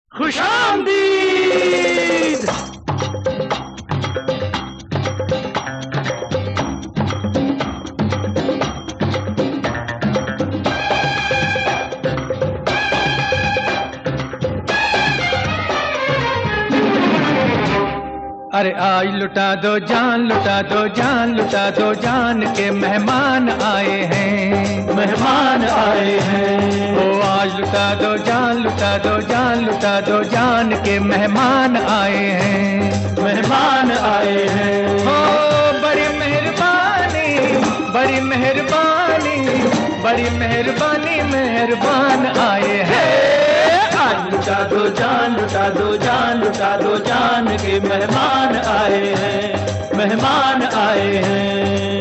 खुशामदीद। अरे आज लुटा दो जान, लुटा दो जान, लुटा दो जान के मेहमान आए हैं, मेहमान आए हैं। ओ आज लुटा दो जान, लुटा दो जान, लुटा दो जान के मेहमान आए हैं, मेहमान आए हैं। ओ बड़ी मेहरबानी, बड़ी मेहरबानी, बड़ी मेहरबानी, मेहरबान आए हैं। आज लुटा दो जान, लुटा दो जान, लुटा दो जान के मेहमान आए हैं, मेहमान आए हैं।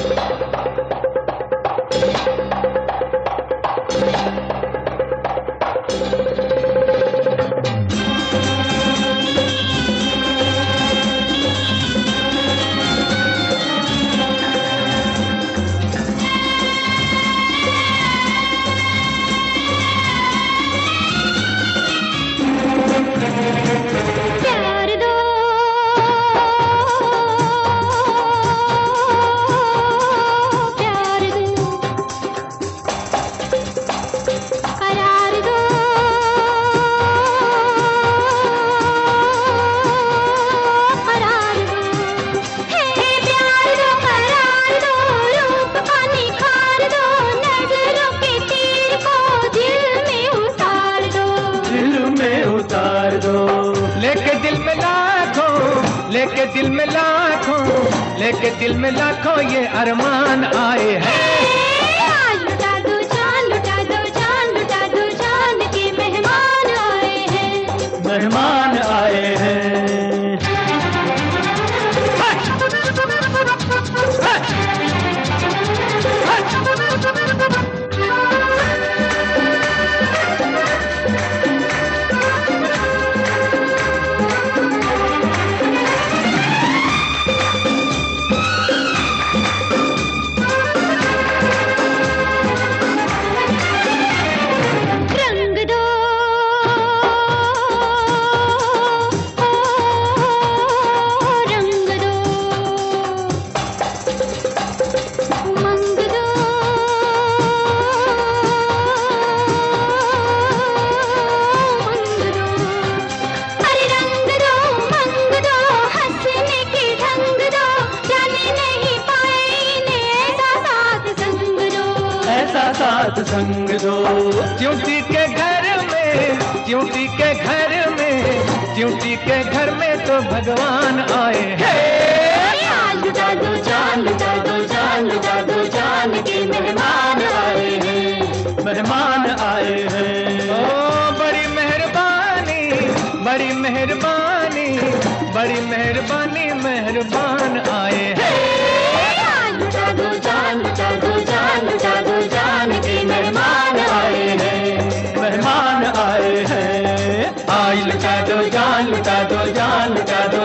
लेके दिल में लाखों, लेके दिल में लाखों, लेके दिल में लाखों ये अरमान आए हैं। आज लुटा दो जान, लुटा दो जान, लुटा दो जान के मेहमान आए हैं, मेहमान आए हैं। साथ संग दो। च्यूटी के घर में, च्यूटी के घर में, च्यूटी के घर में तो भगवान आए हैं। आज लुटा दो जान, लुटा दो जान, लुटा दो जान के मेहमान आए हैं, मेहमान आए हैं। ओ बड़ी मेहरबानी, बड़ी मेहरबानी, बड़ी मेहरबानी, मेहरबान आए हैं। आज लुटा दो जान, लुटा दो जान, लुटा दो जान के मेहमान आए हैं, मेहमान आए हैं। आज लुटा दो जान, लुटा दो जान, लुटा दो